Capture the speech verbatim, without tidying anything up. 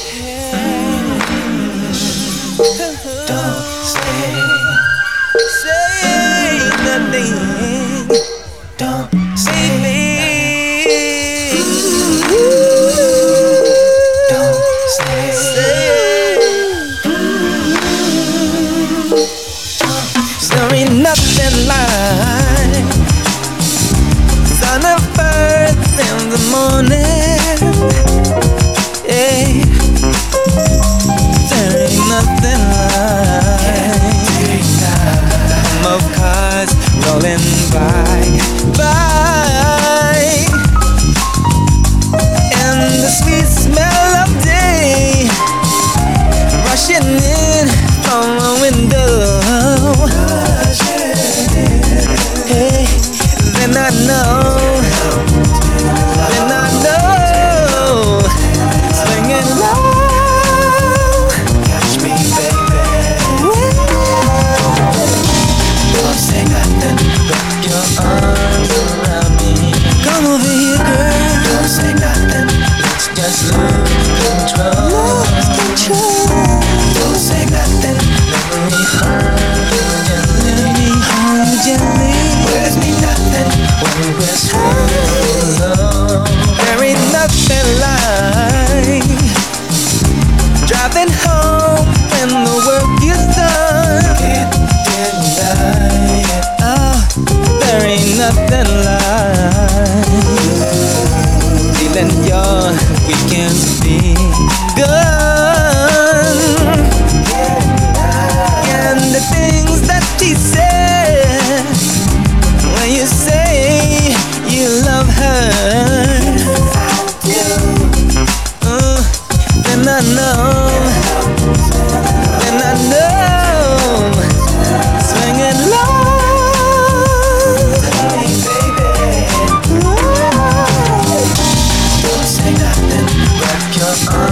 Don't say, Say nothing. don't Say say, me. don't say, There ain't nothing like sun of first in the morning. Yeah. There ain't nothing like hum of cars rolling by, by, and the sweet smell of day rushing in from a window. Hey, then I know, then I know, swinging low. catch me, baby. Don't say nothing, Wrap your arms around me. Come over here, girl. don't say nothing, Let's just lose control. Lose control. don't say nothing. Let me hold you gently. Let me hold you gently. Words mean nothing. When we're swinging low, there ain't nothing like driving home when the work is done. Can't deny it. Oh, there ain't nothing like feeling your weekends begun. And the things that he said when you say you love her, uh, then I know, then I know, swinging low. Hey, baby. Don't say nothing. Wrap your arms